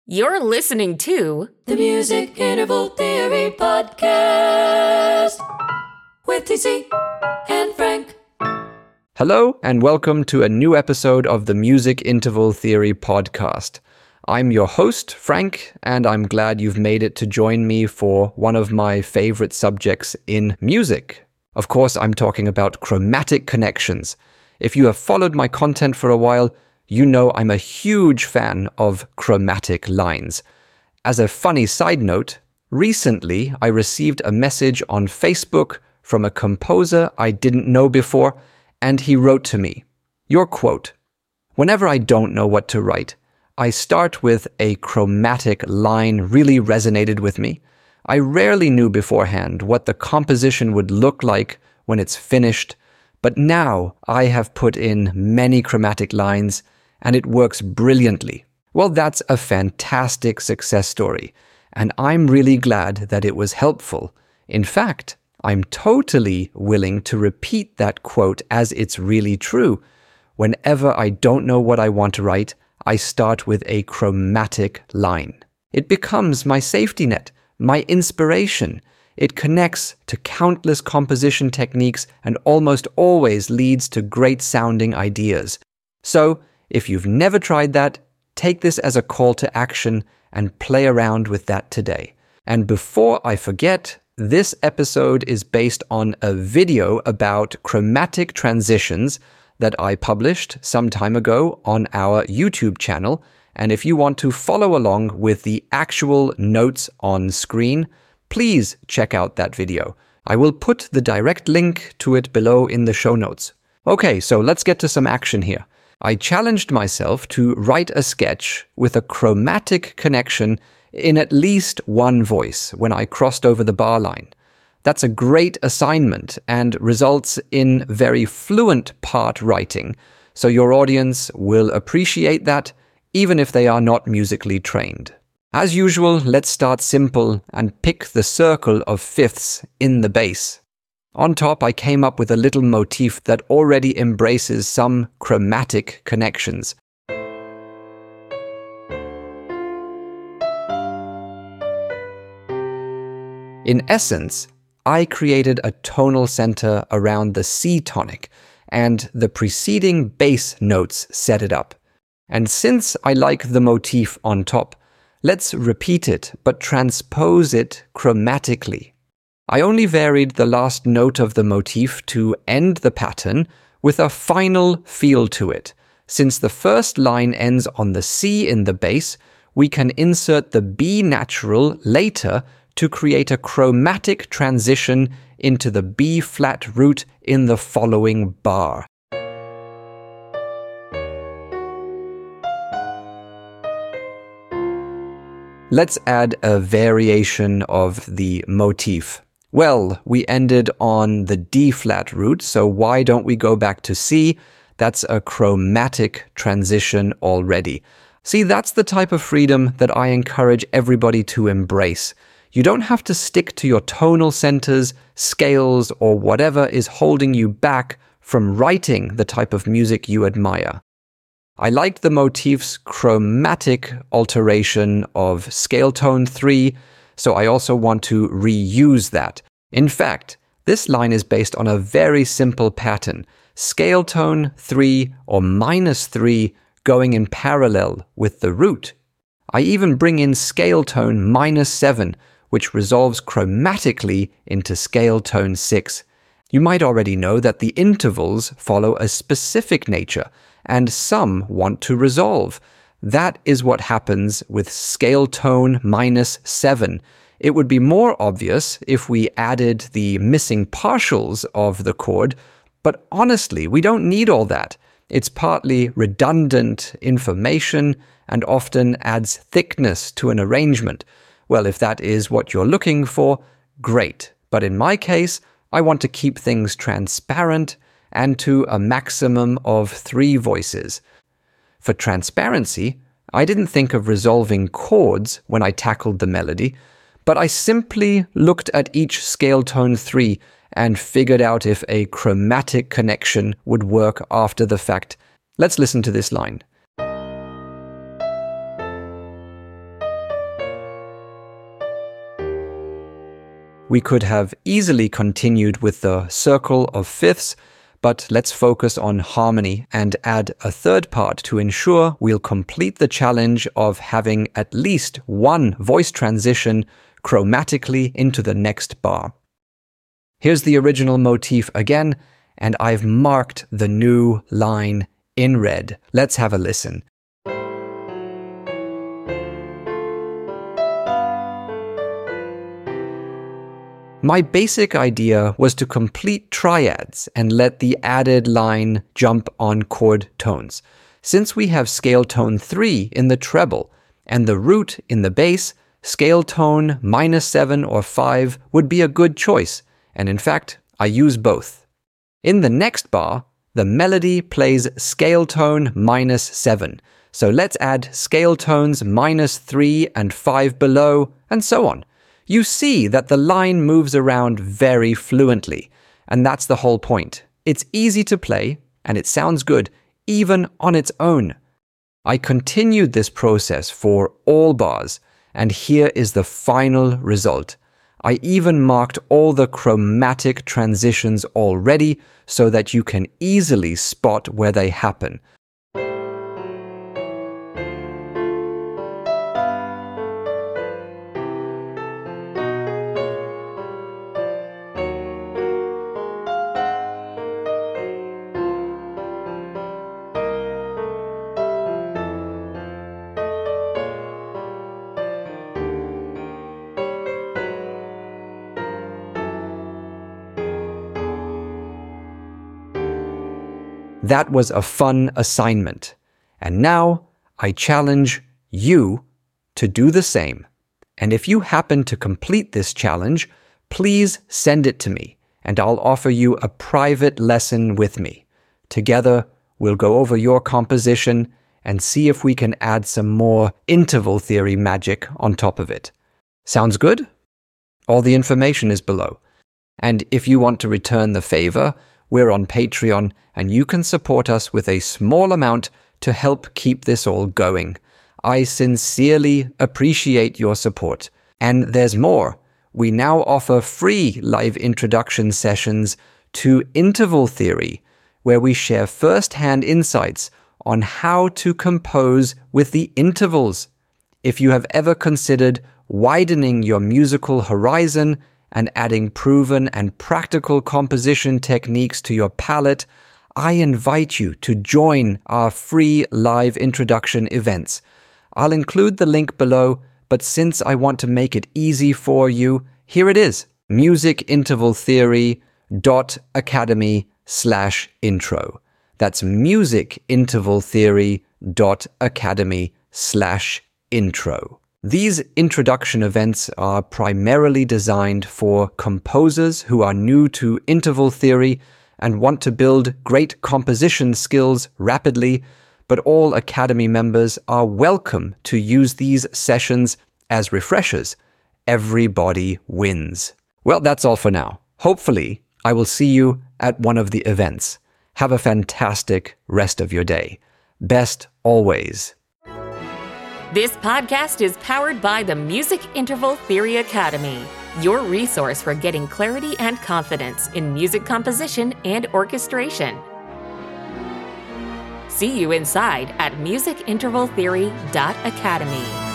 You're listening to the Music Interval Theory Podcast with TC and Frank. Hello, and welcome to a new episode of the Music Interval Theory Podcast. I'm your host, Frank, and I'm glad you've made it to join me for one of my favorite subjects in music. Of course, I'm talking about chromatic connections. If you have followed my content for a while, you know I'm a huge fan of chromatic lines. As a funny side note, recently I received a message on Facebook from a composer I didn't know before, and he wrote to me, your quote, "Whenever I don't know what to write, I start with a chromatic line really resonated with me. I rarely knew beforehand what the composition would look like when it's finished, but now I have put in many chromatic lines and it works brilliantly." Well, that's a fantastic success story, and I'm really glad that it was helpful. In fact, I'm totally willing to repeat that quote as it's really true. Whenever I don't know what I want to write, I start with a chromatic line. It becomes my safety net, my inspiration. It connects to countless composition techniques and almost always leads to great sounding ideas. So, if you've never tried that, take this as a call to action and play around with that today. And before I forget, this episode is based on a video about chromatic transitions that I published some time ago on our YouTube channel. And if you want to follow along with the actual notes on screen, please check out that video. I will put the direct link to it below in the show notes. Okay, so let's get to some action here. I challenged myself to write a sketch with a chromatic connection in at least one voice when I crossed over the bar line. That's a great assignment and results in very fluent part writing, so your audience will appreciate that even if they are not musically trained. As usual, let's start simple and pick the circle of fifths in the bass. On top, I came up with a little motif that already embraces some chromatic connections. In essence, I created a tonal center around the C tonic, and the preceding bass notes set it up. And since I like the motif on top, let's repeat it, but transpose it chromatically. I only varied the last note of the motif to end the pattern with a final feel to it. Since the first line ends on the C in the bass, we can insert the B natural later to create a chromatic transition into the B flat root in the following bar. Let's add a variation of the motif. Well, we ended on the D flat root, so why don't we go back to C? That's a chromatic transition already. See, that's the type of freedom that I encourage everybody to embrace. You don't have to stick to your tonal centers, scales, or whatever is holding you back from writing the type of music you admire. I liked the motif's chromatic alteration of scale tone 3, so I also want to reuse that. In fact, this line is based on a very simple pattern, scale tone 3 or -3 going in parallel with the root. I even bring in scale tone -7, which resolves chromatically into scale tone 6. You might already know that the intervals follow a specific nature, and some want to resolve. That is what happens with scale tone -7. It would be more obvious if we added the missing partials of the chord, but honestly, we don't need all that. It's partly redundant information and often adds thickness to an arrangement. Well, if that is what you're looking for, great. But in my case, I want to keep things transparent and to a maximum of 3 voices. For transparency, I didn't think of resolving chords when I tackled the melody, but I simply looked at each scale tone 3 and figured out if a chromatic connection would work after the fact. Let's listen to this line. We could have easily continued with the circle of fifths, but let's focus on harmony and add a third part to ensure we'll complete the challenge of having at least one voice transition chromatically into the next bar. Here's the original motif again, and I've marked the new line in red. Let's have a listen. My basic idea was to complete triads and let the added line jump on chord tones. Since we have scale tone 3 in the treble and the root in the bass, scale tone -7 or 5 would be a good choice, and in fact, I use both. In the next bar, the melody plays scale tone -7, so let's add scale tones -3 and 5 below, and so on. You see that the line moves around very fluently, and that's the whole point. It's easy to play, and it sounds good, even on its own. I continued this process for all bars, and here is the final result. I even marked all the chromatic transitions already so that you can easily spot where they happen. That was a fun assignment. And now I challenge you to do the same. And if you happen to complete this challenge, please send it to me, and I'll offer you a private lesson with me. Together, we'll go over your composition and see if we can add some more interval theory magic on top of it. Sounds good? All the information is below. And if you want to return the favor, we're on Patreon, and you can support us with a small amount to help keep this all going. I sincerely appreciate your support. And there's more. We now offer free live introduction sessions to interval theory, where we share first-hand insights on how to compose with the intervals. If you have ever considered widening your musical horizon and adding proven and practical composition techniques to your palette, I invite you to join our free live introduction events. I'll include the link below, but since I want to make it easy for you, here it is, musicintervaltheory.academy/intro. That's musicintervaltheory.academy/intro. These introduction events are primarily designed for composers who are new to interval theory and want to build great composition skills rapidly, but all Academy members are welcome to use these sessions as refreshers. Everybody wins. Well, that's all for now. Hopefully, I will see you at one of the events. Have a fantastic rest of your day. Best always. This podcast is powered by the Music Interval Theory Academy, your resource for getting clarity and confidence in music composition and orchestration. See you inside at musicintervaltheory.academy.